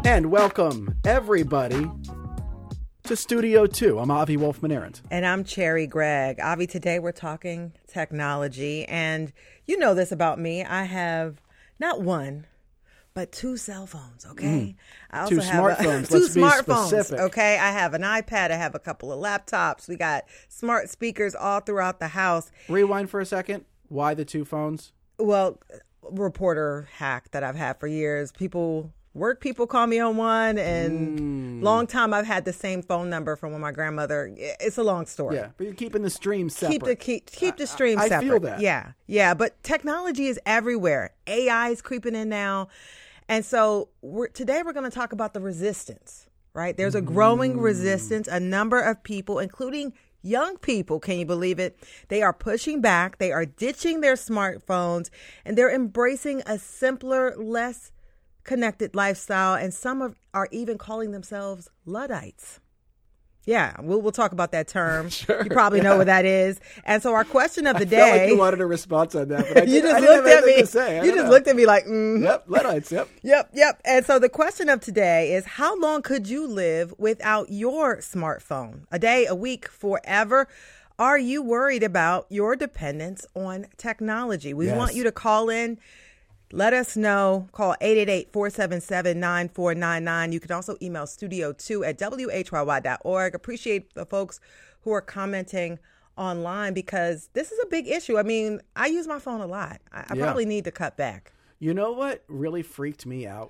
And welcome, everybody, to Studio 2. I'm Avi Wolfman-Arent. And I'm Cherry Gregg. Avi, today we're talking technology. And you know this about me. I have not one, but two cell phones, okay? I also Two smartphones. Two Let's be smartphones, specific. okay? I have an iPad. I have a couple of laptops. We got smart speakers all throughout the house. Rewind for a second. Why the two phones? Well, reporter hack that I've had for years. Work people call me on one, and long time I've had the same phone number from when my grandmother. It's a long story. Yeah, but you're keeping the stream separate. Keep the stream separate. I feel that. Yeah. But technology is everywhere. AI is creeping in now, and so today we're going to talk about the resistance. Right? There's a growing resistance. A number of people, including young people, can you believe it? They are pushing back. They are ditching their smartphones, and they're embracing a simpler, less connected lifestyle, and some are even calling themselves Luddites. Yeah, we'll talk about that term. Sure, you probably know what that is. And so our question of the day. I felt like you wanted a response on that, but I you didn't just looked have at me. to say. You just looked at me like, Yep, Luddites, yep. Yep. And so the question of today is, how long could you live without your smartphone? A day, a week, forever? Are you worried about your dependence on technology? We want you to call in. Let us know. Call 888-477-9499. You can also email studio2@whyy.org. Appreciate the folks who are commenting online because this is a big issue. I mean, I use my phone a lot. I probably need to cut back. You know what really freaked me out?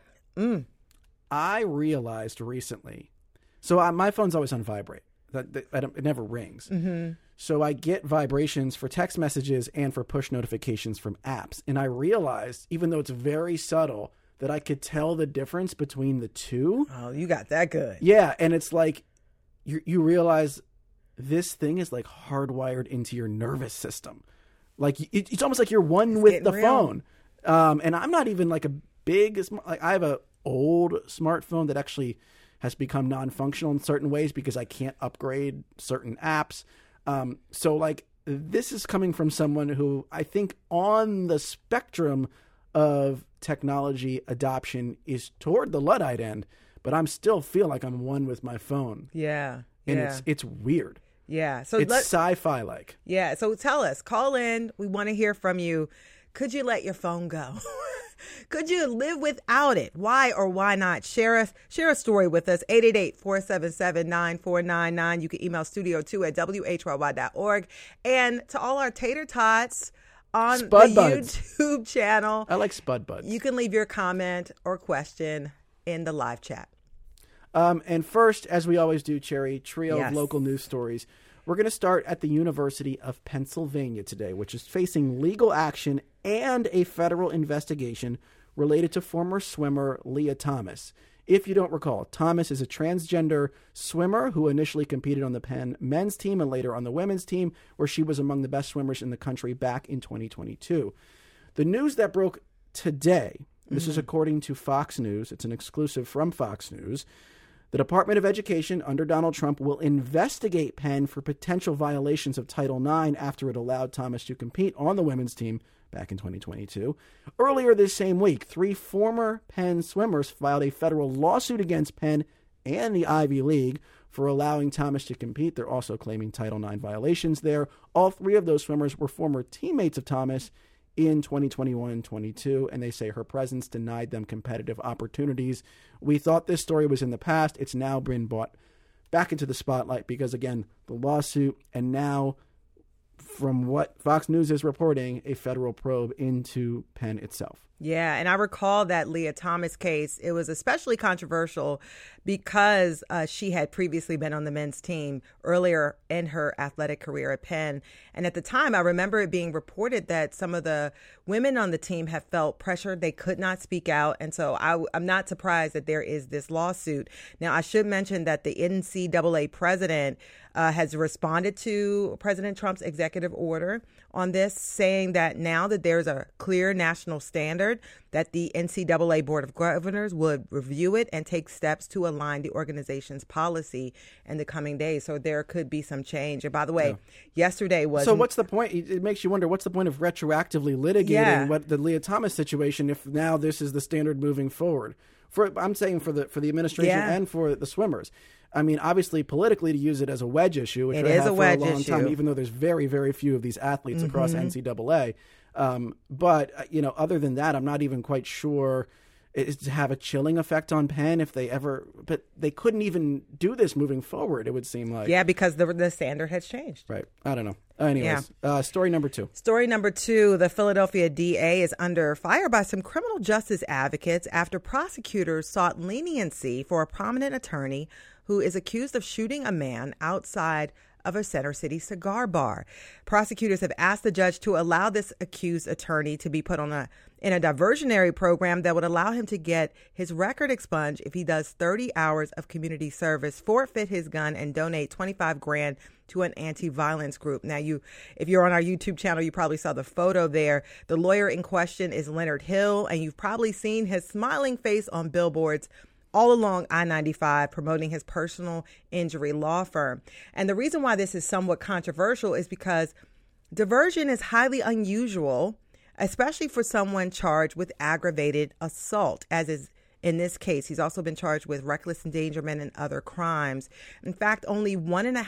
I realized recently. So my phone's always on vibrate. It never rings. So I get vibrations for text messages and for push notifications from apps. And I realized, even though it's very subtle, that I could tell the difference between the two. Oh, you got that good. Yeah. And it's like you realize this thing is like hardwired into your nervous system. Like it's almost like you're one with the phone. And I'm not even like a big, I have an old smartphone that actually has become non-functional in certain ways because I can't upgrade certain apps. So like this is coming from someone who I think on the spectrum of technology adoption is toward the Luddite end, but I'm still feel like I'm one with my phone. Yeah. And it's weird. Yeah. So it's sci-fi like. Yeah. So tell us, call in. We want to hear from you. Could you let your phone go? Could you live without it? Why or why not? Share a story with us. 888-477-9499. You can email studio2@whyy.org. And to all our tater tots on Spud the Buds. YouTube channel. I like Spud Buds. You can leave your comment or question in the live chat. And first, as we always do, Cherry, trio of local news stories. We're going to start at the University of Pennsylvania today, which is facing legal action and a federal investigation related to former swimmer Leah Thomas. If you don't recall, Thomas is a transgender swimmer who initially competed on the Penn men's team and later on the women's team, where she was among the best swimmers in the country back in 2022. The news that broke today, this is according to Fox News, it's an exclusive from Fox News. The Department of Education under Donald Trump will investigate Penn for potential violations of Title IX after it allowed Thomas to compete on the women's team back in 2022. Earlier this same week, 3 former Penn swimmers filed a federal lawsuit against Penn and the Ivy League for allowing Thomas to compete. They're also claiming Title IX violations there. All 3 of those swimmers were former teammates of Thomas in 2021 and 22, and they say her presence denied them competitive opportunities. We thought this story was in the past. It's now been brought back into the spotlight because, again, the lawsuit, and now, from what Fox News is reporting, a federal probe into Penn itself. Yeah, and I recall that Leah Thomas case. It was especially controversial because she had previously been on the men's team earlier in her athletic career at Penn. And at the time, I remember it being reported that some of the women on the team have felt pressured. They could not speak out. And so I'm not surprised that there is this lawsuit. Now, I should mention that the NCAA president has responded to President Trump's executive order on this, saying that now that there's a clear national standard, that the NCAA Board of Governors would review it and take steps to align the organization's policy in the coming days. So there could be some change. And by the way, yesterday was... So what's the point? It makes you wonder, what's the point of retroactively litigating what the Leah Thomas situation if now this is the standard moving forward? I'm saying for the administration and for the swimmers. I mean, obviously, politically, to use it as a wedge issue, which they have for a long time, even though there's very, very few of these athletes across NCAA. But, other than that, I'm not even quite sure it's to have a chilling effect on Penn if they ever, but they couldn't even do this moving forward, it would seem like. Yeah, because the standard has changed. Right. I don't know. Anyways, story number 2. Story number 2, the Philadelphia DA is under fire by some criminal justice advocates after prosecutors sought leniency for a prominent attorney who is accused of shooting a man outside of a Center City cigar bar. Prosecutors have asked the judge to allow this accused attorney to be put in a diversionary program that would allow him to get his record expunged if he does 30 hours of community service, forfeit his gun, and donate $25,000 to an anti-violence group. Now, if you're on our YouTube channel, you probably saw the photo there. The lawyer in question is Leonard Hill, and you've probably seen his smiling face on billboards all along I-95 promoting his personal injury law firm. And the reason why this is somewhat controversial is because diversion is highly unusual, especially for someone charged with aggravated assault, as is in this case. He's also been charged with reckless endangerment and other crimes. In fact, only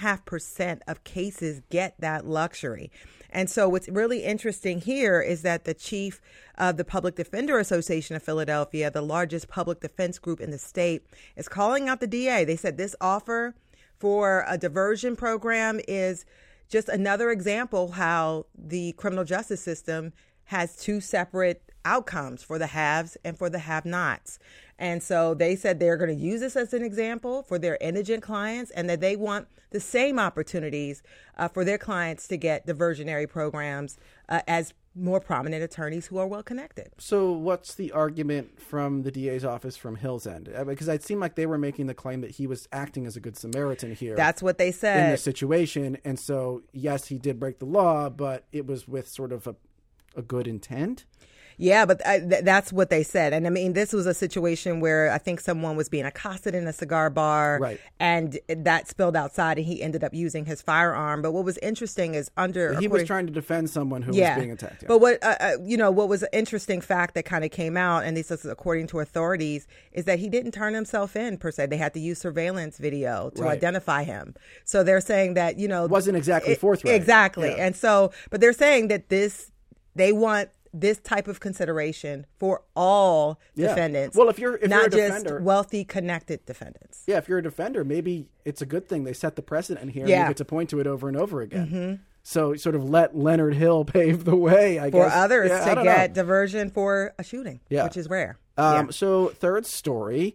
1.5% of cases get that luxury. And so what's really interesting here is that the chief of the Public Defender Association of Philadelphia, the largest public defense group in the state, is calling out the DA. They said this offer for a diversion program is just another example how the criminal justice system has two separate outcomes for the haves and for the have-nots. And so they said they're going to use this as an example for their indigent clients, and that they want the same opportunities for their clients to get diversionary programs as more prominent attorneys who are well-connected. So what's the argument from the DA's office from Hill's End? Because it seemed like they were making the claim that he was acting as a good Samaritan here. That's what they said. In this situation. And so, yes, he did break the law, but it was with sort of a good intent? Yeah, but that's what they said. And I mean, this was a situation where I think someone was being accosted in a cigar bar, right, and that spilled outside, and he ended up using his firearm. But what was interesting is he was trying to defend someone who was being attacked. Yeah. But what was an interesting fact that kind of came out, and this is according to authorities, is that he didn't turn himself in per se. They had to use surveillance video to identify him. So they're saying that, wasn't exactly forthright. Exactly. Yeah. And so, but they're saying that they want this type of consideration for all defendants. Well, if you're not a defender, just wealthy, connected defendants. Yeah, if you're a defender, maybe it's a good thing they set the precedent here and you get to point to it over and over again. Mm-hmm. So sort of let Leonard Hill pave the way, I guess. For others to get diversion for a shooting, which is rare. So third story,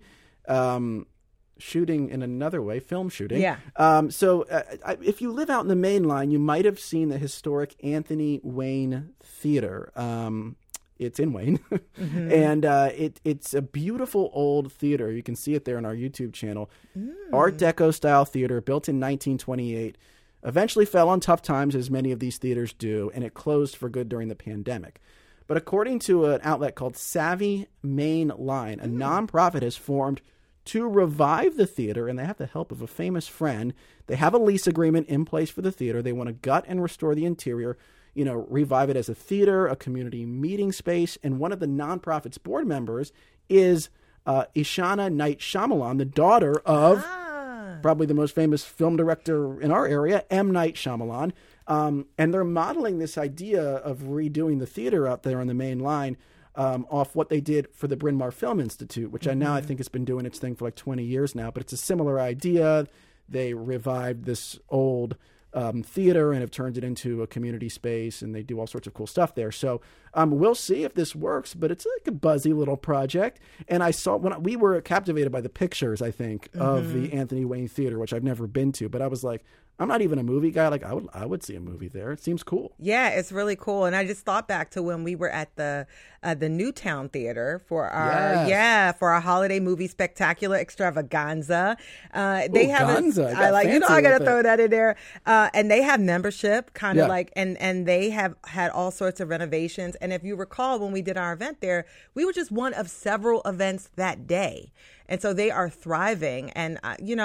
shooting in another way, film shooting. Yeah. If you live out in the Main Line, you might have seen the historic Anthony Wayne Theater. It's in Wayne. Mm-hmm. And it's a beautiful old theater. You can see it there on our YouTube channel. Art Deco style theater built in 1928. Eventually fell on tough times, as many of these theaters do, and it closed for good during the pandemic. But according to an outlet called Savvy Main Line, a nonprofit has formed to revive the theater, and they have the help of a famous friend. They have a lease agreement in place for the theater. They want to gut and restore the interior, revive it as a theater, a community meeting space. And one of the nonprofit's board members is Ishana Night Shyamalan, the daughter of probably the most famous film director in our area, M. Night Shyamalan. And they're modeling this idea of redoing the theater out there on the Main Line off what they did for the Bryn Mawr Film Institute, which I think has been doing its thing for like 20 years now. But it's a similar idea. They revived this old theater and have turned it into a community space, and they do all sorts of cool stuff there. So We'll see if this works, but it's like a buzzy little project. And I saw when we were captivated by the pictures, I think, of the Anthony Wayne Theater, which I've never been to, but I was like, I'm not even a movie guy. Like I would see a movie there. It seems cool. Yeah, it's really cool. And I just thought back to when we were at the Newtown Theater for our for our holiday movie spectacular extravaganza. They have Ganza. I got to throw that in there. And they have membership, kind of like, and they have had all sorts of renovations. And if you recall, when we did our event there, we were just one of several events that day. And so they are thriving. And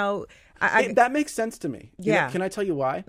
that makes sense to me. Yeah. Can I tell you why?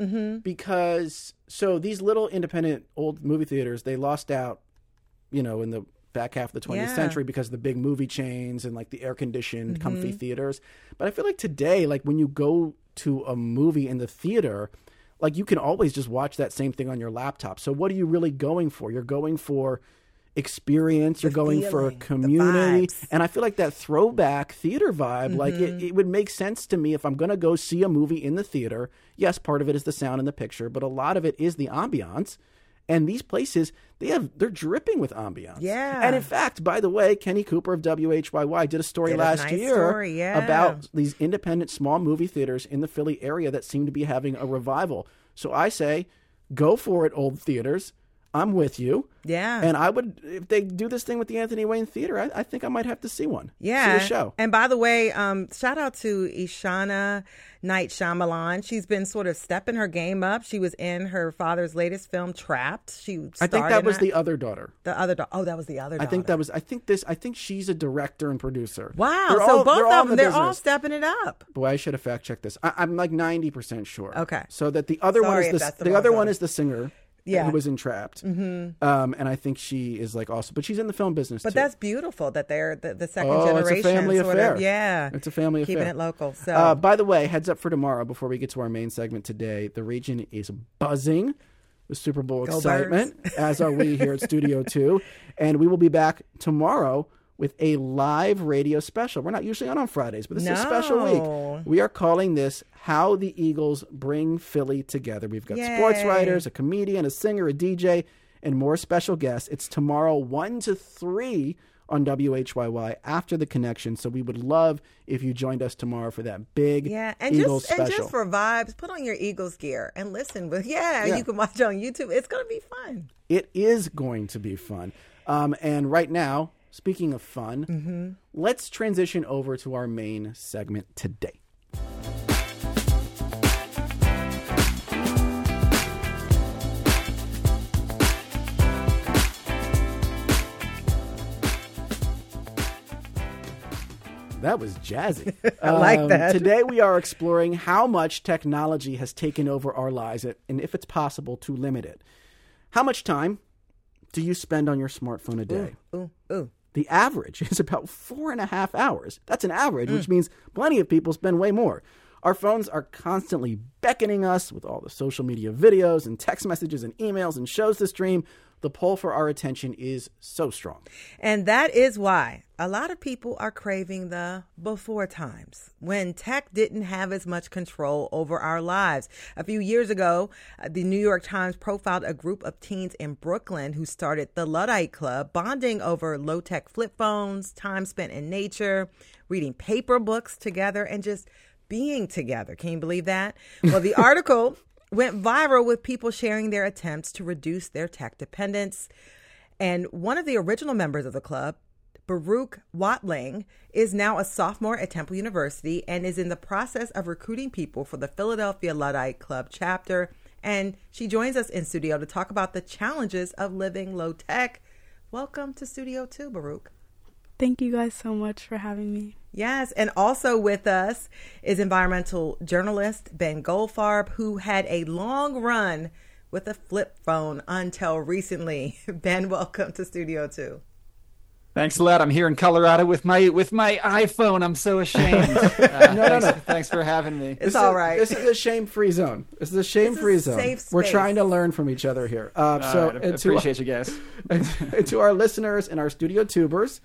Because these little independent old movie theaters, they lost out, in the back half of the 20th century because of the big movie chains and like the air conditioned, comfy theaters. But I feel like today, like when you go to a movie in the theater, like you can always just watch that same thing on your laptop. So what are you really going for? You're going for experience, you're going for a community, and I feel like that throwback theater vibe, like it would make sense to me if I'm going to go see a movie in the theater. Yes, part of it is the sound and the picture, but a lot of it is the ambiance. And these places, they're dripping with ambiance. Yeah. And in fact, by the way, Kenny Cooper of WHYY did a story last year about these independent small movie theaters in the Philly area that seem to be having a revival. So I say, go for it, old theaters. I'm with you. Yeah. And I would, if they do this thing with the Anthony Wayne Theater, I think I might have to see one. Yeah. See a show. And by the way, shout out to Ishana Night Shyamalan. She's been sort of stepping her game up. She was in her father's latest film, Trapped. I think that was the other daughter. The other daughter. Oh, that was the other daughter. I think she's a director and producer. Wow. So both of them, they're all stepping it up. Boy, I should have fact checked this. I'm like 90% sure. Okay. So that the other one is the singer. Yeah. Who was in Trapped. And I think she is like also, but she's in the film business too. But that's beautiful that they're the second generation. It's a family affair. It's a family affair. Keeping it local. So, by the way, heads up for tomorrow before we get to our main segment today. The region is buzzing with Super Bowl excitement, as are we here at Studio 2. And we will be back tomorrow with a live radio special. We're not usually on Fridays, but this is a special week. We are calling this How the Eagles Bring Philly Together. We've got sports writers, a comedian, a singer, a DJ, and more special guests. It's tomorrow 1 to 3 on WHYY after The Connection. So we would love if you joined us tomorrow for that big Eagles special. And just for vibes, put on your Eagles gear and listen. You can watch it on YouTube. It's going to be fun. It is going to be fun. And right now, speaking of fun, let's transition over to our main segment today. That was jazzy. I like that. Today we are exploring how much technology has taken over our lives and if it's possible to limit it. How much time do you spend on your smartphone a day? Ooh. The average is about 4.5 hours. That's an average, which means plenty of people spend way more. Our phones are constantly beckoning us with all the social media videos and text messages and emails and shows to stream. The pull for our attention is so strong. And that is why a lot of people are craving the before times, when tech didn't have as much control over our lives. A few years ago, the New York Times profiled a group of teens in Brooklyn who started the Luddite Club, bonding over low-tech flip phones, time spent in nature, reading paper books together, and just being together. Can you believe that? Well, the article went viral with people sharing their attempts to reduce their tech dependence. And one of the original members of the club, Baruch Watling, is now a sophomore at Temple University and is in the process of recruiting people for the Philadelphia Luddite Club chapter. And she joins us in studio to talk about the challenges of living low tech. Welcome to Studio 2, Baruch. Thank you guys so much for having me. Yes, and also with us is environmental journalist Ben Goldfarb, who had a long run with a flip phone until recently. Ben, welcome to Studio 2. Thanks a lot. I'm here in Colorado with my iPhone. I'm so ashamed. No. Thanks for having me. It's all right. This is a shame-free zone. This is a shame-free zone. Safe space. We're trying to learn from each other here. Appreciate you guys. To our listeners and our studio tubers,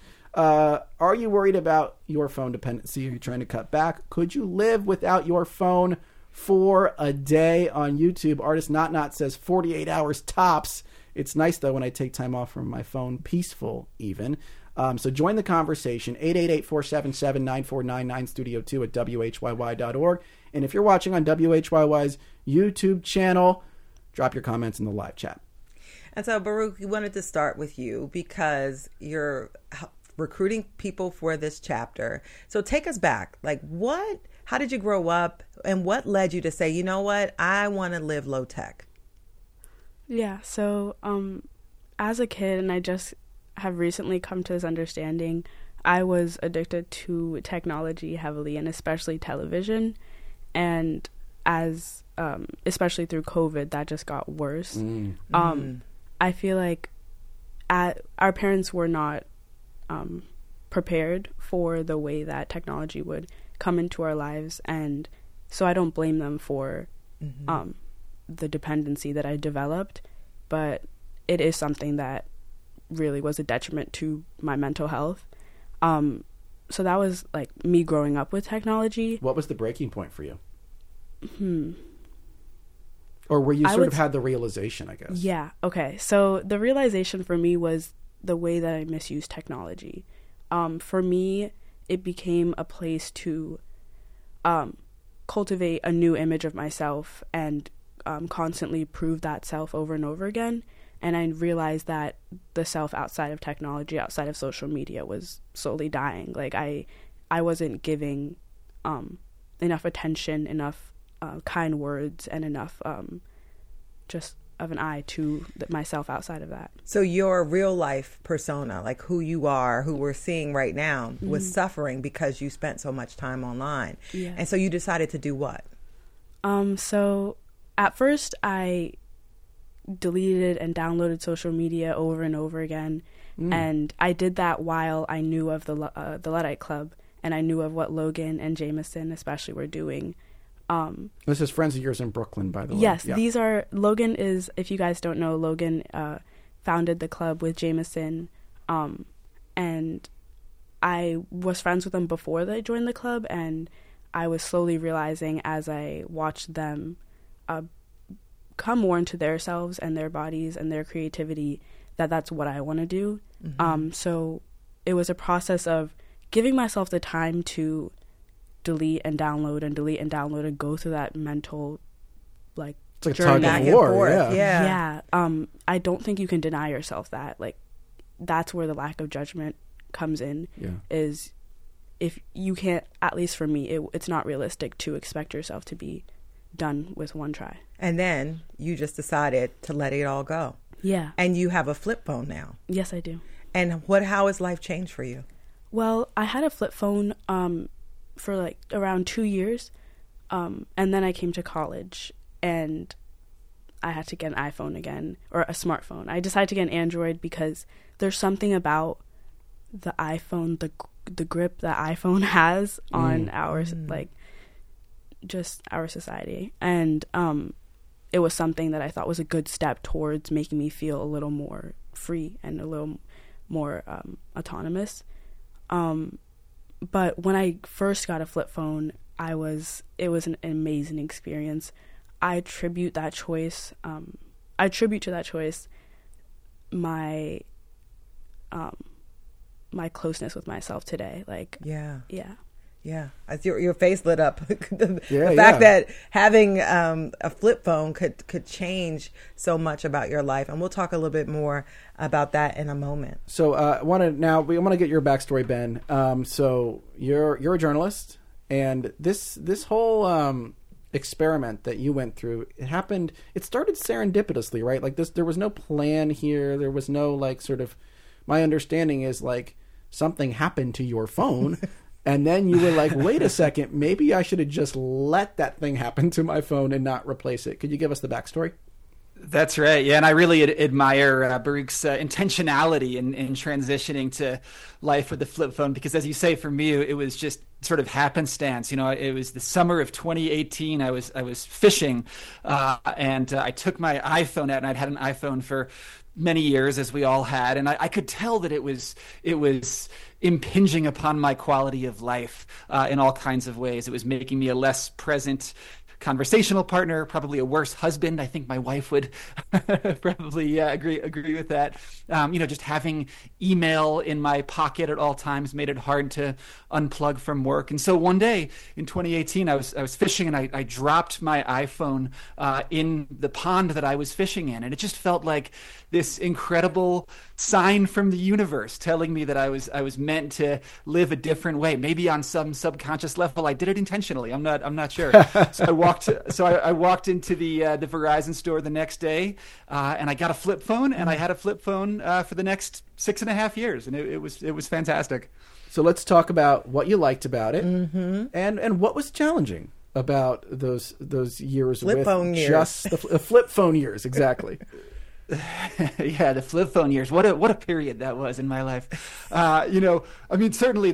are you worried about your phone dependency? Are you trying to cut back? Could you live without your phone for a day? On YouTube, Artist Not says 48 hours tops It's nice, though, when I take time off from my phone, peaceful even. So join the conversation, 888-477-9499, Studio 2 at WHYY.org. And if you're watching on WHYY's YouTube channel, drop your comments in the live chat. And so, Baruch, we wanted to start with you because you're recruiting people for this chapter. So take us back. Like, how did you grow up, and what led you to say, you know what, I want to live low tech? Yeah, so as a kid, and I just have recently come to this understanding, I was addicted to technology heavily, and especially television. And as especially through COVID, that just got worse. I feel like our parents were not prepared for the way that technology would come into our lives, and so I don't blame them for the dependency that I developed, but it is something that really was a detriment to my mental health. So that was like me growing up with technology. What was the breaking point for you? Or where you sort of had the realization, I guess? Yeah. Okay. So the realization for me was the way that I misused technology. For me, it became a place to cultivate a new image of myself and constantly prove that self over and over again. And I realized that the self outside of technology, outside of social media, was slowly dying. Like I wasn't giving enough attention, enough kind words, and enough just of an eye to myself outside of that. So your real life persona, like who you are, who we're seeing right now, was suffering because you spent so much time online. Yeah. And so you decided to do what? So at first I deleted and downloaded social media over and over again. And I did that while I knew of the Luddite Club, and I knew of what Logan and Jameson especially were doing. This is friends of yours in Brooklyn, by the way. Yes, yeah. These are, Logan is, if you guys don't know, Logan founded the club with Jameson, and I was friends with them before they joined the club, and I was slowly realizing as I watched them come more into their selves and their bodies and their creativity that that's what I want to do. So it was a process of giving myself the time to delete and download and go through that mental like it's like journey back and forth. Yeah. I don't think you can deny yourself that. Like that's where the lack of judgment comes in. Is if you can't, at least for me, it's not realistic to expect yourself to be done with one try. And then you just decided to let it all go. Yeah. And you have a flip phone now. Yes, I do. And how has life changed for you? Well, I had a flip phone for like around 2 years, and then I came to college and I had to get an iPhone again, or a smartphone. I decided to get an Android because there's something about the iPhone, the grip that iPhone has on our like just our society, and it was something that I thought was a good step towards making me feel a little more free and a little more autonomous. But when I first got a flip phone, it was an amazing experience. I attribute to that choice my my closeness with myself today. Like yeah. As your face lit up. the fact that having a flip phone could change so much about your life, and we'll talk a little bit more about that in a moment. So I want to get your backstory, Ben. So you're a journalist, and this whole experiment that you went through, it started serendipitously, right? Like there was no plan here. There was no like sort of. My understanding is like something happened to your phone. And then you were like, wait a second, maybe I should have just let that thing happen to my phone and not replace it. Could you give us the backstory? That's right. Yeah, and I really admire Baruch's intentionality in transitioning to life with the flip phone, because as you say, for me, it was just sort of happenstance. You know, it was the summer of 2018. I was fishing, and I took my iPhone out, and I'd had an iPhone for many years, as we all had, and I could tell that it was impinging upon my quality of life in all kinds of ways. It was making me a less present conversational partner, probably a worse husband. I think my wife would probably agree with that. Just having email in my pocket at all times made it hard to unplug from work. And so one day in 2018, I was fishing, and I dropped my iPhone in the pond that I was fishing in, and it just felt like this incredible sign from the universe telling me that I was meant to live a different way. Maybe on some subconscious level, I did it intentionally. I'm not sure. So I walked into the Verizon store the next day, and I got a flip phone, and I had a flip phone for the next 6.5 years, and it was fantastic. So let's talk about what you liked about it, and what was challenging about those years flip phone years. Just the flip phone years, exactly. Yeah, the flip phone years. What a period that was in my life. Certainly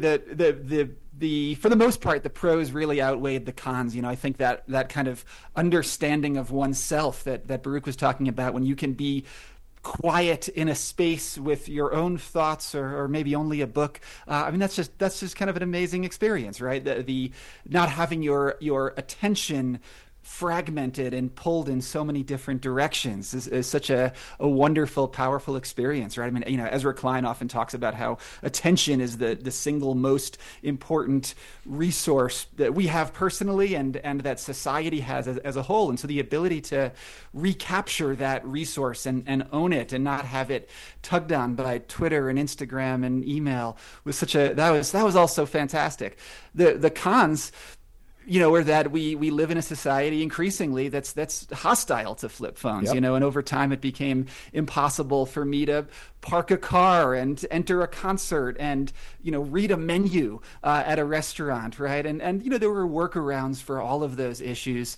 the for the most part, the pros really outweighed the cons. I think that kind of understanding of oneself that Baruch was talking about, when you can be quiet in a space with your own thoughts, or maybe only a book. That's just kind of an amazing experience, right? The not having your attention fragmented and pulled in so many different directions is such a wonderful, powerful experience, right? Ezra Klein often talks about how attention is the single most important resource that we have personally and that society has as a whole. And so the ability to recapture that resource and own it and not have it tugged on by Twitter and Instagram and email was that was also fantastic. The cons, or that we live in a society increasingly that's hostile to flip phones, and over time it became impossible for me to park a car and enter a concert and, read a menu at a restaurant, right? And there were workarounds for all of those issues.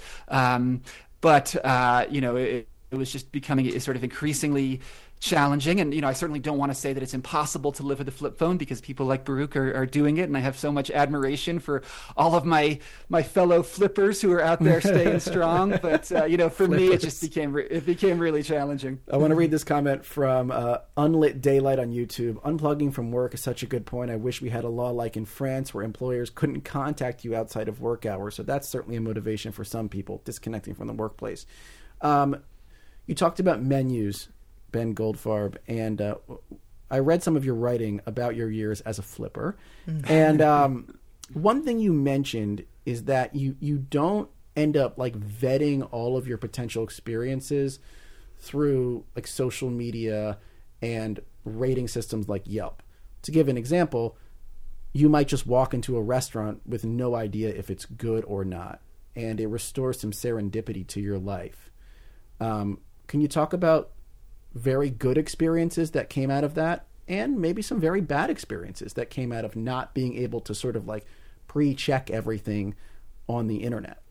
But it was just becoming sort of increasingly challenging. And, I certainly don't want to say that it's impossible to live with a flip phone, because people like Baruch are doing it. And I have so much admiration for all of my fellow flippers who are out there staying strong. But, for me, it became really challenging. I want to read this comment from Unlit Daylight on YouTube. Unplugging from work is such a good point. I wish we had a law like in France where employers couldn't contact you outside of work hours. So that's certainly a motivation for some people, disconnecting from the workplace. You talked about menus, Ben Goldfarb, and I read some of your writing about your years as a flipper. And one thing you mentioned is that you don't end up like vetting all of your potential experiences through like social media and rating systems like Yelp. To give an example, you might just walk into a restaurant with no idea if it's good or not, and it restores some serendipity to your life. Can you talk about very good experiences that came out of that, and maybe some very bad experiences that came out of not being able to sort of like pre-check everything on the internet?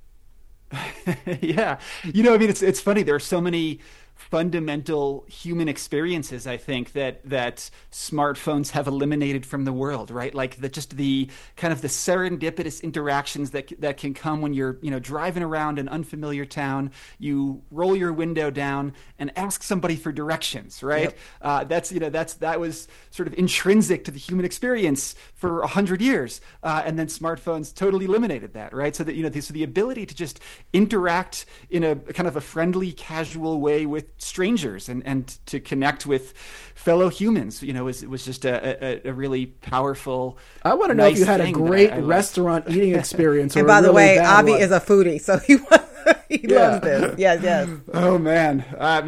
Yeah. It's funny. There are so many fundamental human experiences, I think, that smartphones have eliminated from the world, right? Like the kind of the serendipitous interactions that can come when you're, driving around an unfamiliar town, you roll your window down and ask somebody for directions, right? Yep. That was sort of intrinsic to the human experience for 100 years. And then smartphones totally eliminated that, right? So that, so the ability to just interact in a kind of a friendly, casual way with strangers and to connect with fellow humans, was just a really powerful. I want to know if you had a great restaurant eating experience. And by the way, Avi is a foodie, so he loves this. Yes. Oh man,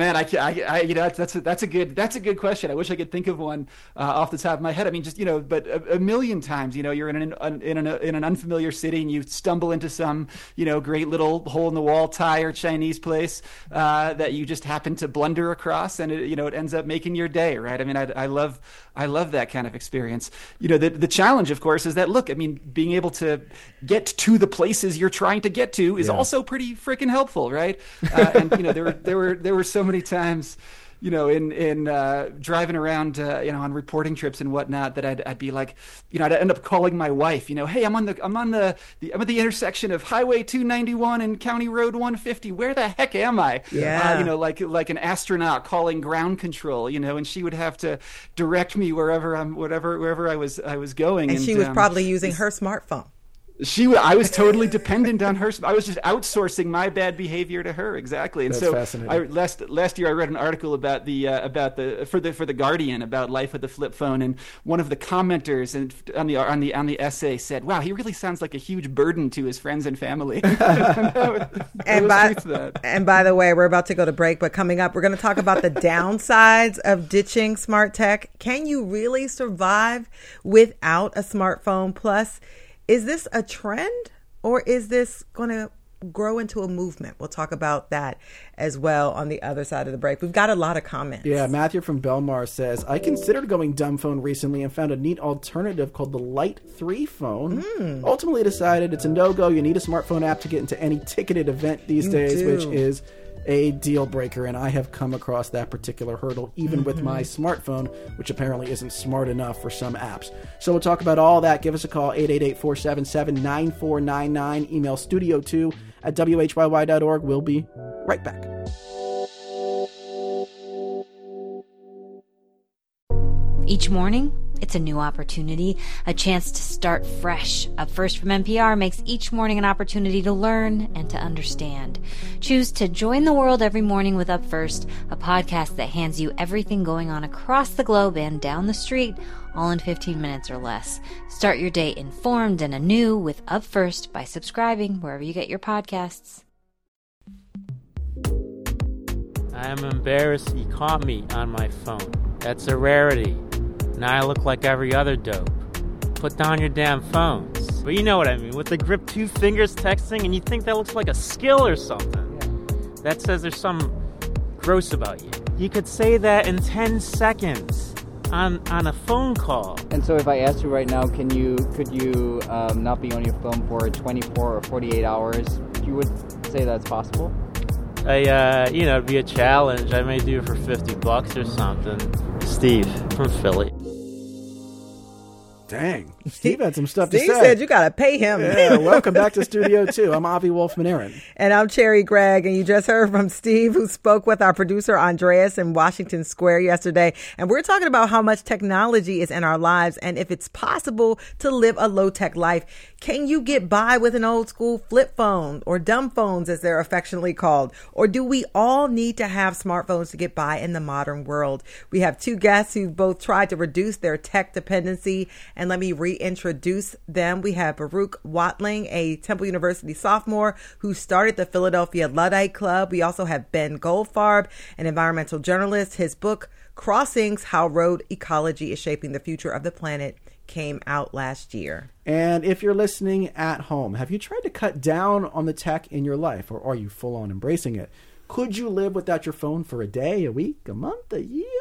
that's a good question. I wish I could think of one off the top of my head. But a million times, you're in an unfamiliar city and you stumble into some, great little hole in the wall Thai or Chinese place that you just happen to blunder across, and it ends up making your day, right? I love that kind of experience. The challenge, of course, is that being able to get to the places you're trying to get to is also pretty freaking helpful, right? And there were so many times, in driving around, on reporting trips and whatnot, that I'd be like, I'd end up calling my wife, hey, I'm at the intersection of Highway 291 and County Road 150. Where the heck am I? Yeah. Like an astronaut calling ground control, and she would have to direct me wherever I was going. And she was probably using her smartphone. I was totally dependent on her. I was just outsourcing my bad behavior to her. Exactly. And That's fascinating. Last year I read an article about for the Guardian about life with the flip phone, and one of the commenters on the essay said, "Wow, he really sounds like a huge burden to his friends and family." And by the way, we're about to go to break, but coming up, we're going to talk about the downsides of ditching smart tech. Can you really survive without a smartphone? Plus, is this a trend, or is this going to grow into a movement? We'll talk about that as well on the other side of the break. We've got a lot of comments. Yeah, Matthew from Belmar says, I considered going dumb phone recently and found a neat alternative called the Lite 3 phone. Ultimately decided it's a no-go. You need a smartphone app to get into any ticketed event these days, which is a deal breaker, and I have come across that particular hurdle even with my smartphone, which apparently isn't smart enough for some apps. So we'll talk about all that. Give us a call, 888-477-9499. Email studio2@whyy.org. We'll be right back. Each morning, it's a new opportunity, a chance to start fresh. Up First from NPR makes each morning an opportunity to learn and to understand. Choose to join the world every morning with Up First, a podcast that hands you everything going on across the globe and down the street, all in 15 minutes or less. Start your day informed and anew with Up First by subscribing wherever you get your podcasts. I'm embarrassed you caught me on my phone. That's a rarity. Now I look like every other dope. Put down your damn phones. But you know what I mean, with the grip 2 fingers texting, and you think that looks like a skill or something. That says there's something gross about you. You could say that in 10 seconds on a phone call. And so if I asked you right now, could you not be on your phone for 24 or 48 hours, you would say that's possible? It'd be a challenge. I may do it for $50 or something. Steve from Philly. Dang. Steve had some stuff to say. Steve said you got to pay him. Yeah, welcome back to Studio 2. I'm Avi Wolfman-Aaron. And I'm Cherry Gregg. And you just heard from Steve, who spoke with our producer Andreas in Washington Square yesterday. And we're talking about how much technology is in our lives and if it's possible to live a low-tech life. Can you get by with an old school flip phone, or dumb phones as they're affectionately called? Or do we all need to have smartphones to get by in the modern world? We have two guests who both tried to reduce their tech dependency, and let me reintroduce them. We have Baruch Watling, a Temple University sophomore who started the Philadelphia Luddite Club. We also have Ben Goldfarb, an environmental journalist. His book, Crossings: How Road Ecology is Shaping the Future of the Planet, came out last year. And if you're listening at home, have you tried to cut down on the tech in your life, or are you full on embracing it? Could you live without your phone for a day, a week, a month, a year?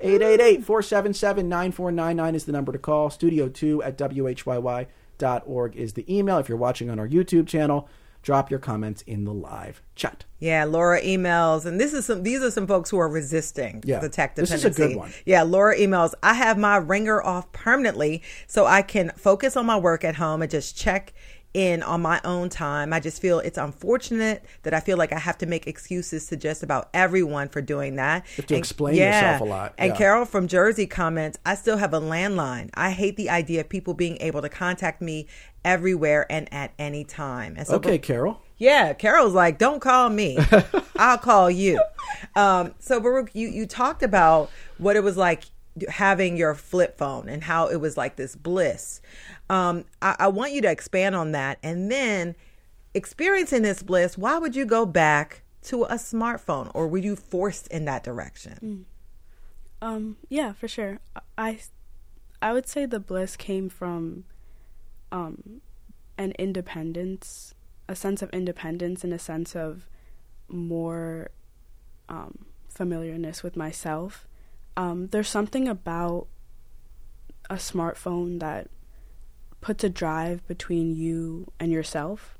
888-477-9499 is the number to call. Studio2@whyy.org is the email. If you're watching on our YouTube channel, drop your comments in the live chat. Yeah, Laura emails, and these are some folks who are resisting the tech dependency. This is a good one. Yeah, Laura emails, I have my ringer off permanently so I can focus on my work at home and just check in on my own time. I just feel it's unfortunate that I feel like I have to make excuses to just about everyone for doing that. You have to explain yourself a lot. And Carol from Jersey comments, I still have a landline. I hate the idea of people being able to contact me everywhere and at any time. And so Carol. Yeah, Carol's like, don't call me. I'll call you. So Baruch, you talked about what it was like having your flip phone and how it was like this bliss. I want you to expand on that. And then experiencing this bliss, why would you go back to a smartphone, or were you forced in that direction? Yeah, for sure. I would say the bliss came from an independence, a sense of independence and a sense of more familiarness with myself. There's something about a smartphone that puts a drive between you and yourself.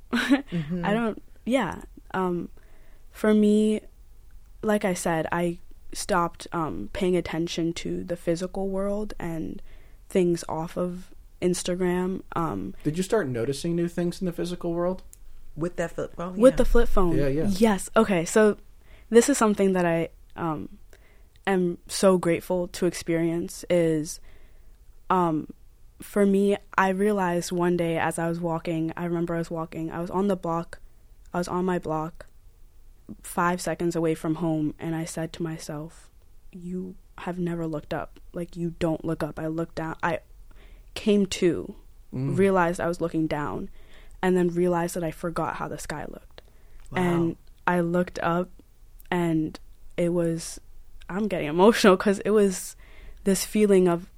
Mm-hmm. For me, like I said, I stopped paying attention to the physical world and things off of Instagram. Did you start noticing new things in the physical world? With that flip phone? With the flip phone. Yeah. Yes. Okay. So this is something that I am so grateful to experience is for me, I realized one day as I was walking, I was on my block 5 seconds away from home, and I said to myself, you have never looked up. Like, you don't look up. I looked down. I came to, realized I was looking down, and then realized that I forgot how the sky looked. Wow. And I looked up, and it was, I'm getting emotional because it was this feeling of,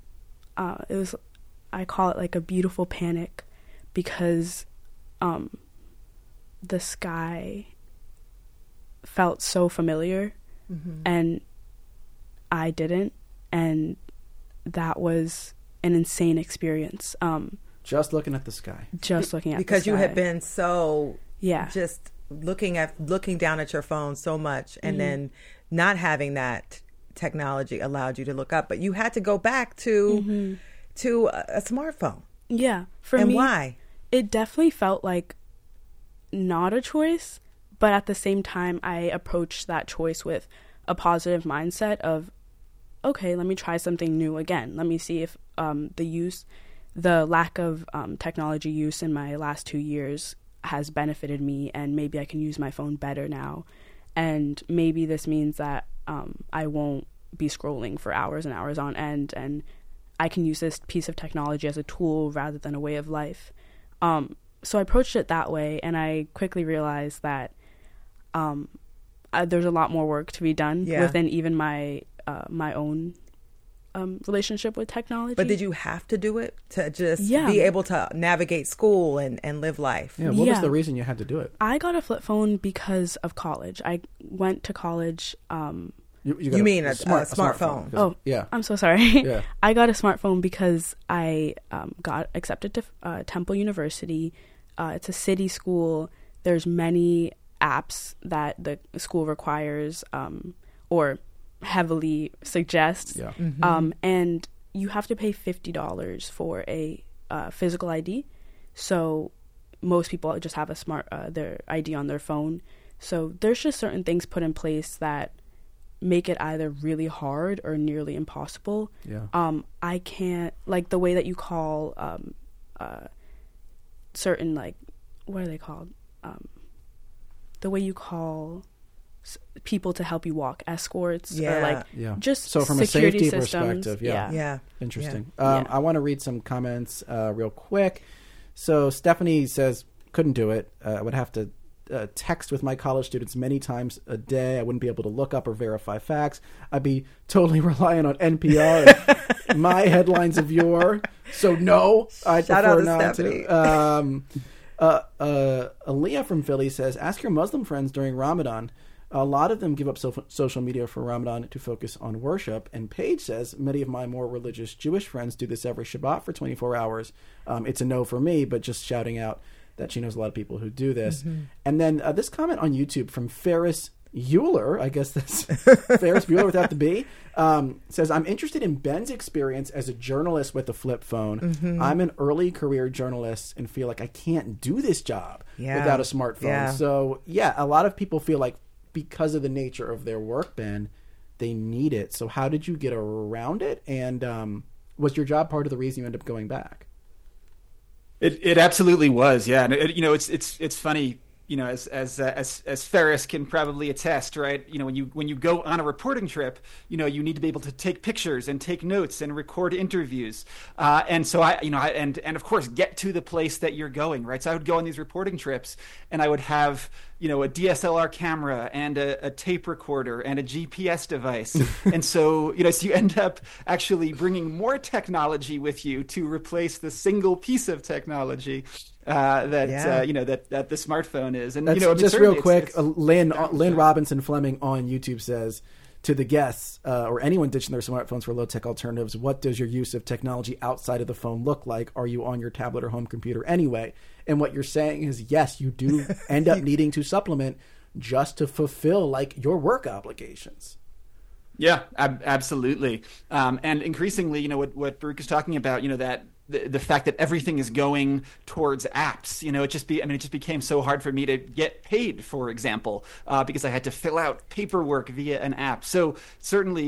I call it like a beautiful panic, because the sky felt so familiar, and I didn't, and that was an insane experience. Just looking at the sky. Because you had been so just looking down at your phone so much, and then not having that technology allowed you to look up, but you had to go back to a smartphone. Yeah, for me. And me, why? It definitely felt like not a choice, but at the same time, I approached that choice with a positive mindset of, okay, let me try something new again. Let me see if the lack of technology use in my last 2 years has benefited me, and maybe I can use my phone better now. And maybe this means that I won't be scrolling for hours and hours on end, and I can use this piece of technology as a tool rather than a way of life. So I approached it that way, and I quickly realized that there's a lot more work to be done within even my own relationship with technology. But did you have to do it to just be able to navigate school and live life? Yeah. What was the reason you had to do it? I got a flip phone because of college. I went to college. You mean a smartphone? Oh, yeah. I'm so sorry. Yeah. I got a smartphone because I got accepted to Temple University. It's a city school. There's many apps that the school requires or heavily suggests. Yeah. And you have to pay $50 for a physical ID. So most people just have their ID on their phone. So there's just certain things put in place that make it either really hard or nearly impossible. Yeah. I can't, like, the way that you call certain, like, what are they called? The way you call people to help you walk, escorts, or like just so from security a safety systems. perspective. Interesting. I want to read some comments real quick. So Stephanie says, couldn't do it. I would have to text with my college students many times a day. I wouldn't be able to look up or verify facts. I'd be totally relying on NPR and my headlines of yore. So no, I'd prefer not to. Aaliyah from Philly says, ask your Muslim friends during Ramadan. A lot of them give up social media for Ramadan to focus on worship. And Paige says, many of my more religious Jewish friends do this every Shabbat for 24 hours. It's a no for me, but just shouting out that she knows a lot of people who do this. And then this comment on YouTube from Ferris Bueller, I guess that's Ferris Bueller without the B, says, I'm interested in Ben's experience as a journalist with a flip phone. I'm an early career journalist and feel like I can't do this job without a smartphone. So, a lot of people feel like because of the nature of their work, Ben, they need it. So how did you get around it? And was your job part of the reason you ended up going back? It absolutely was, yeah. And it's funny, as Ferris can probably attest, right? When you go on a reporting trip, you need to be able to take pictures and take notes and record interviews, and so and of course get to the place that you're going, right? So I would go on these reporting trips, and I would have a DSLR camera and a tape recorder and a GPS device. And so, so you end up actually bringing more technology with you to replace the single piece of technology that the smartphone is. And, just real quick, Lynn Robinson Fleming on YouTube says, to the guests or anyone ditching their smartphones for low-tech alternatives, what does your use of technology outside of the phone look like? Are you on your tablet or home computer anyway? And what you're saying is, yes, you do end up needing to supplement just to fulfill like your work obligations. Yeah, absolutely. And increasingly, what Baruch is talking about, that the fact that everything is going towards apps, it just became so hard for me to get paid, for example, because I had to fill out paperwork via an app. So certainly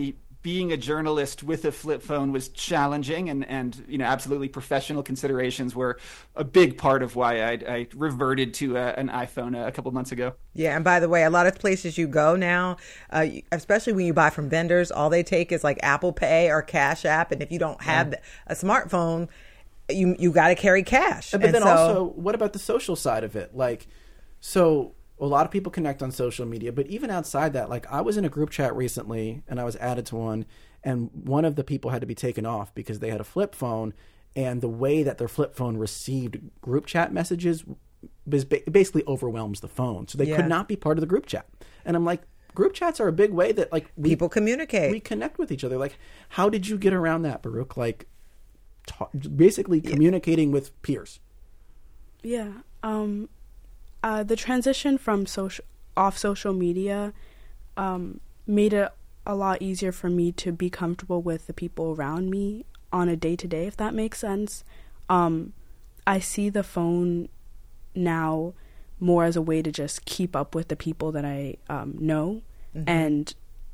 being a journalist with a flip phone was challenging, and absolutely professional considerations were a big part of why I reverted to an iPhone a couple months ago. Yeah, and by the way, a lot of places you go now, especially when you buy from vendors, all they take is like Apple Pay or Cash App, and if you don't have a smartphone, you got to carry cash. But then also, what about the social side of it? Like, so a lot of people connect on social media, but even outside that, like I was in a group chat recently and I was added to one, and one of the people had to be taken off because they had a flip phone, and the way that their flip phone received group chat messages basically overwhelms the phone. So they could not be part of the group chat. And I'm like, group chats are a big way that like people communicate. We connect with each other. Like, how did you get around that, Baruch? Like, basically communicating with peers. Yeah. The transition from social media made it a lot easier for me to be comfortable with the people around me on a day-to-day, if that makes sense. I see the phone now more as a way to just keep up with the people that I know, and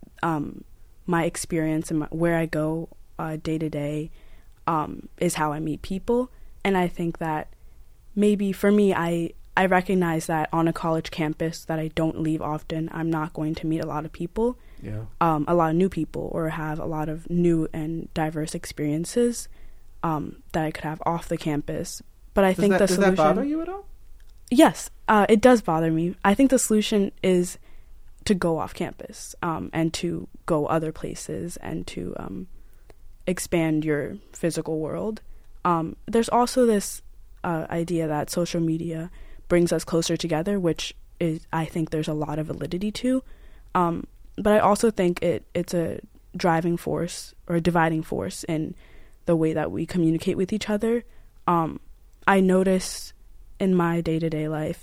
my experience and where I go day-to-day is how I meet people. And I think that maybe for me, I recognize that on a college campus that I don't leave often, I'm not going to meet a lot of people, a lot of new people, or have a lot of new and diverse experiences that I could have off the campus. But I think the solution... Does that bother you at all? Yes, it does bother me. I think the solution is to go off campus and to go other places and to expand your physical world. There's also this idea that social media brings us closer together, which is, I think there's a lot of validity to. But I also think it's a driving force or a dividing force in the way that we communicate with each other. I notice in my day-to-day life,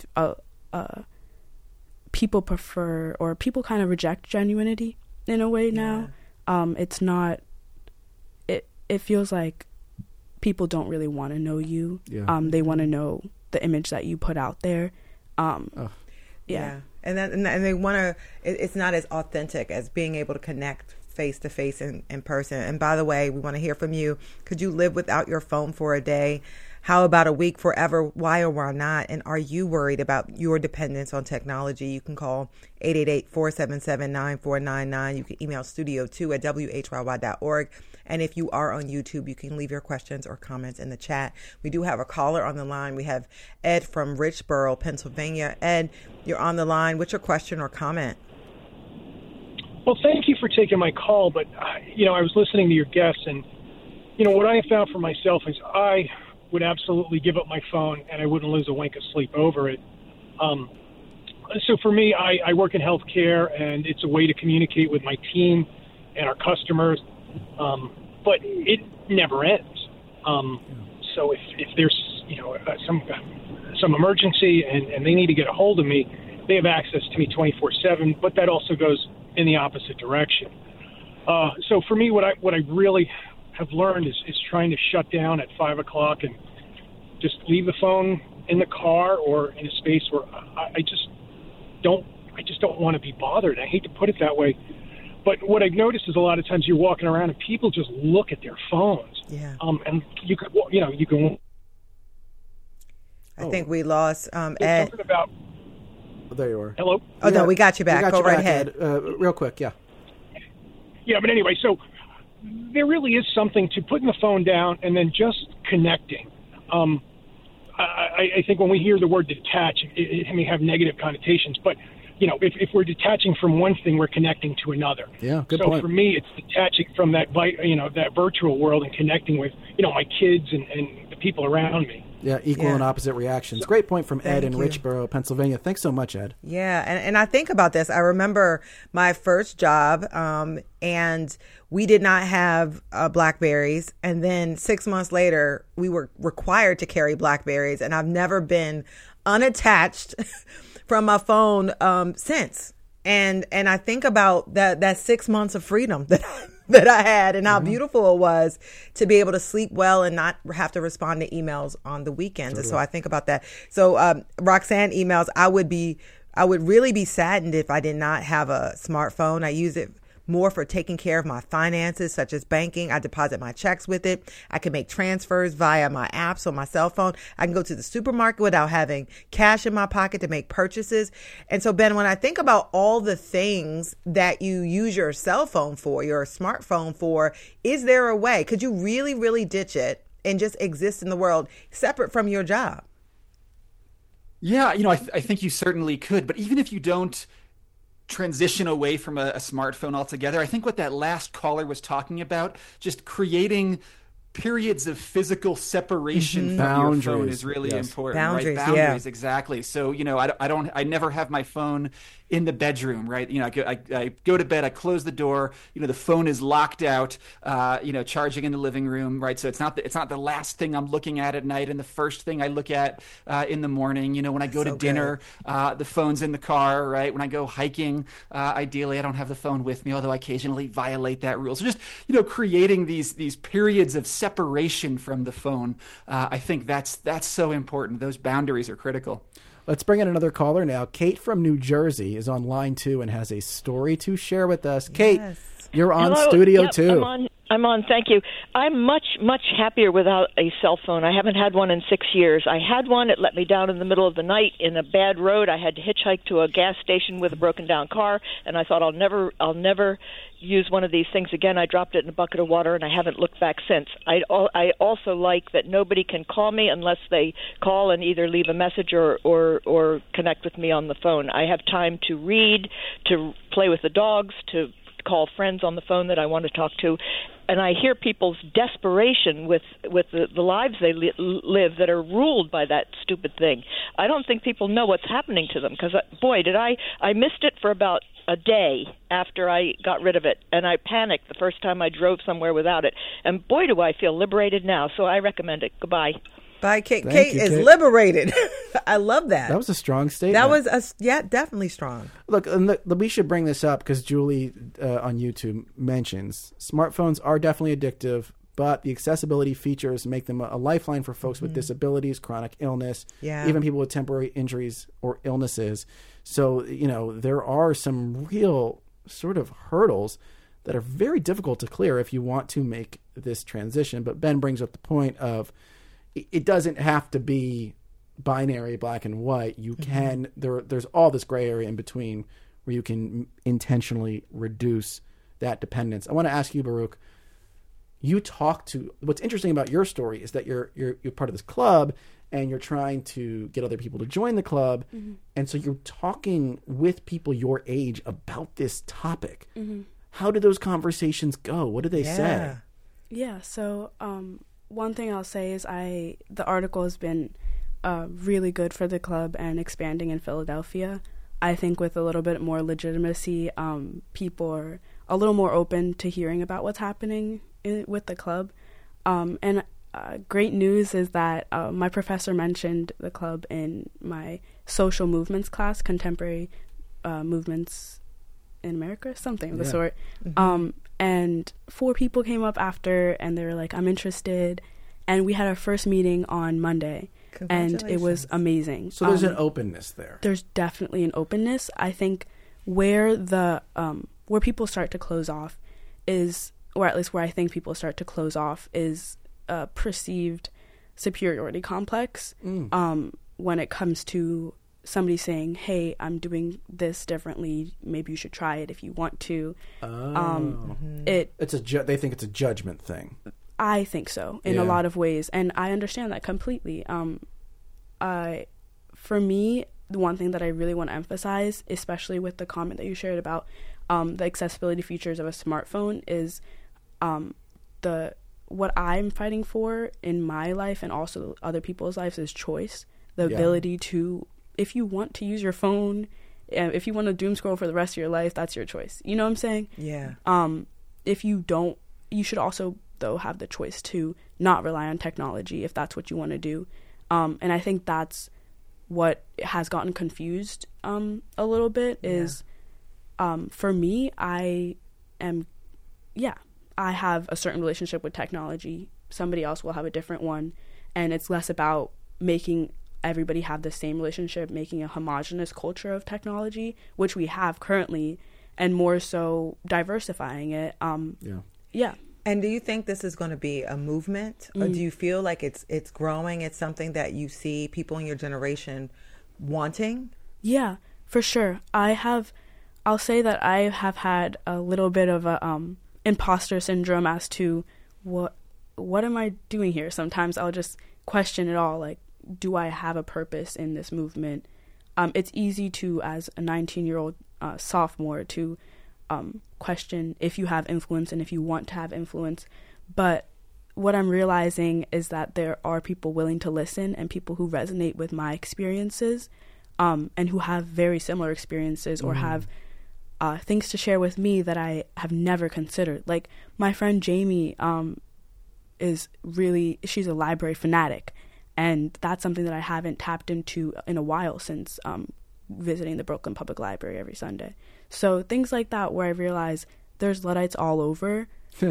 people prefer, or people kind of reject genuinity in a way now. It's not, it feels like people don't really want to know you. They want to know the image that you put out there. And they want to, it's not as authentic as being able to connect face to face in person. And by the way, we want to hear from you. Could you live without your phone for a day? How about a week, forever? Why or why not? And are you worried about your dependence on technology? You can call 888-477-9499. You can email studio2@whyy.org. And if you are on YouTube, you can leave your questions or comments in the chat. We do have a caller on the line. We have Ed from Richboro, Pennsylvania. Ed, you're on the line. What's your question or comment? Well, thank you for taking my call. But, I was listening to your guests, and, what I have found for myself is I would absolutely give up my phone, and I wouldn't lose a wink of sleep over it. So for me, I work in healthcare, and it's a way to communicate with my team and our customers. But it never ends. So if there's, some emergency and they need to get a hold of me, they have access to me 24/7, but that also goes in the opposite direction. So for me, what I really have learned is trying to shut down at 5 o'clock and just leave the phone in the car or in a space where I just don't want to be bothered. I hate to put it that way. But what I've noticed is a lot of times you're walking around and people just look at their phones. And you can. I think we lost Ed. About, there you are. Hello? Oh, no, we got you back. Go right ahead. Real quick, yeah. Yeah, but anyway, so there really is something to putting the phone down and then just connecting. I think when we hear the word detach, it may have negative connotations, but if we're detaching from one thing, we're connecting to another. Yeah, good point. So for me, it's detaching from that virtual world and connecting with my kids and the people around me. Yeah, equal and opposite reactions. Great point from Ed in Richboro, Pennsylvania. Thanks so much, Ed. Yeah, and I think about this. I remember my first job, and we did not have BlackBerries. And then 6 months later, we were required to carry BlackBerries. And I've never been unattached from my phone since. And I think about that 6 months of freedom that I had and how beautiful it was to be able to sleep well and not have to respond to emails on the weekends. Totally. And so I think about that. So Roxanne emails, I would really be saddened if I did not have a smartphone. I use it more for taking care of my finances, such as banking. I deposit my checks with it. I can make transfers via my apps on my cell phone. I can go to the supermarket without having cash in my pocket to make purchases. And so, Ben, when I think about all the things that you use your cell phone for, your smartphone for, is there a way? Could you really, really ditch it and just exist in the world separate from your job? Yeah, I think you certainly could. But even if you don't transition away from a smartphone altogether, I think what that last caller was talking about, just creating periods of physical separation from Boundaries. your phone is really important. Boundaries, right? Boundaries, exactly. So, I never have my phone in the bedroom, right? I go to bed, I close the door, the phone is locked out, charging in the living room, right? So it's not the last thing I'm looking at night and the first thing I look at in the morning. When I go to dinner, the phone's in the car, right? When I go hiking, ideally I don't have the phone with me, although I occasionally violate that rule. So just, creating these periods of separation from the phone, I think that's so important. Those boundaries are critical. Let's bring in another caller now. Kate from New Jersey is on line 2 and has a story to share with us. Kate, you're on Studio 2. I'm on. Thank you. I'm much, much happier without a cell phone. I haven't had one in 6 years. I had one. It let me down in the middle of the night in a bad road. I had to hitchhike to a gas station with a broken down car, and I thought I'll never use one of these things again. I dropped it in a bucket of water, and I haven't looked back since. I also like that nobody can call me unless they call and either leave a message or connect with me on the phone. I have time to read, to play with the dogs, to call friends on the phone that I want to talk to. And I hear people's desperation with the lives they live that are ruled by that stupid thing. I don't think people know what's happening to them because, boy, I missed it for about a day after I got rid of it. And I panicked the first time I drove somewhere without it. And, boy, do I feel liberated now. So I recommend it. Goodbye. Bye, Kate. Kate is liberated. I love that. That was a strong statement. That was, definitely strong. Look, we should bring this up because Julie on YouTube mentions smartphones are definitely addictive, but the accessibility features make them a lifeline for folks with disabilities, chronic illness, even people with temporary injuries or illnesses. So, there are some real sort of hurdles that are very difficult to clear if you want to make this transition. But Ben brings up the point of it doesn't have to be binary, black and white. You can there's all this gray area in between where you can intentionally reduce that dependence. I want to ask you, Baruch. What's interesting about your story is that you're part of this club and you're trying to get other people to join the club, and so you're talking with people your age about this topic. How do those conversations go? What do they say? Yeah. So one thing I'll say is the article has been really good for the club and expanding in Philadelphia. I think with a little bit more legitimacy, people are a little more open to hearing about what's happening with the club. And great news is that my professor mentioned the club in my social movements class, contemporary movements in America, something of the sort. And 4 people came up after, and they were like, I'm interested. And we had our first meeting on Monday, and it was amazing. So there's an openness there. There's definitely an openness. I think where where people start to close off is, or at least where I think people start to close off, is a perceived superiority complex when it comes to somebody saying, hey, I'm doing this differently, maybe you should try it if you want to. They think it's a judgment thing. I think so in a lot of ways, and I understand that completely. For me, the one thing that I really want to emphasize, especially with the comment that you shared about the accessibility features of a smartphone, is what I'm fighting for in my life and also other people's lives is choice. The ability to, if you want to use your phone, if you want to doom scroll for the rest of your life, that's your choice. You know what I'm saying? Yeah. If you don't, you should also, though, have the choice to not rely on technology if that's what you want to do. And I think that's what has gotten confused a little bit is, for me, I have a certain relationship with technology. Somebody else will have a different one. And it's less about making everybody have the same relationship, making a homogenous culture of technology, which we have currently. and more so diversifying it. Yeah. And do you think this is going to be a movement, or do you feel like it's growing? It's something that you see people in your generation wanting? Yeah, for sure. I'll say that I have had a little bit of a imposter syndrome as to what am I doing here? Sometimes I'll just question it all, like, do I have a purpose in this movement? It's easy to, as a 19-year-old sophomore, to question if you have influence and if you want to have influence. But what I'm realizing is that there are people willing to listen and people who resonate with my experiences, and who have very similar experiences or have things to share with me that I have never considered. Like, my friend Jamie she's a library fanatic, and that's something that I haven't tapped into in a while since visiting the Brooklyn Public Library every Sunday. So things like that, where I realize there's Luddites all over,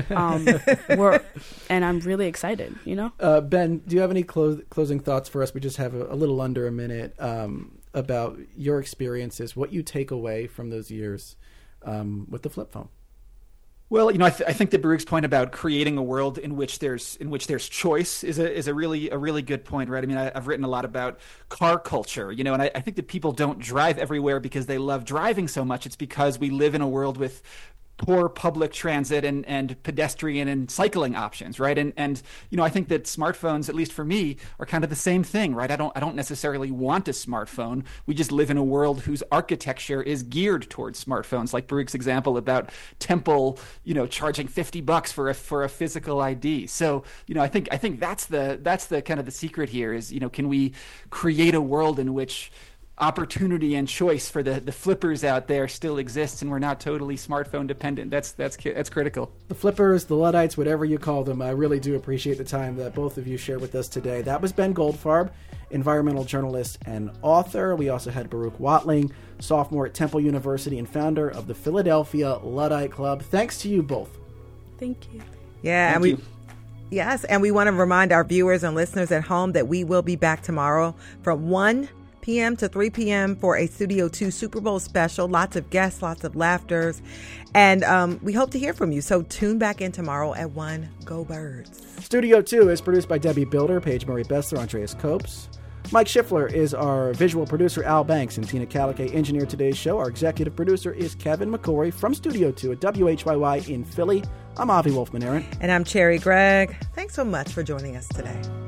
and I'm really excited, Ben, do you have any closing thoughts for us? We just have a little under a minute about your experiences, what you take away from those years with the flip phone. Well, I think that Baruch's point about creating a world in which there's choice is a really good point, right? I mean, I've written a lot about car culture, and I think that people don't drive everywhere because they love driving so much. It's because we live in a world with poor public transit and pedestrian and cycling options, right? And I think that smartphones, at least for me, are kind of the same thing, right? I don't necessarily want a smartphone. We just live in a world whose architecture is geared towards smartphones, like Baruch's example about Temple, charging $50 for a physical ID. So, I think that's the kind of the secret here is, can we create a world in which opportunity and choice for the flippers out there still exists, and we're not totally smartphone dependent. That's critical. The flippers, the Luddites, whatever you call them, I really do appreciate the time that both of you shared with us today. That was Ben Goldfarb, environmental journalist and author. We also had Baruch Watling, sophomore at Temple University and founder of the Philadelphia Luddite Club. Thanks to you both. Thank you. Yeah, Thank you. Yes, and we want to remind our viewers and listeners at home that we will be back tomorrow from 1 p.m. to 3 p.m. for a Studio 2 Super Bowl special. Lots of guests, lots of laughters. And we hope to hear from you. So tune back in tomorrow at 1. Go Birds. Studio 2 is produced by Debbie Builder, Paige Murray Bessler, Andreas Copes. Mike Schiffler is our visual producer, Al Banks, and Tina Calique engineered today's show. Our executive producer is Kevin McCory from Studio 2 at WHYY in Philly. I'm Avi Wolfman-Arent. And I'm Cherry Gregg. Thanks so much for joining us today.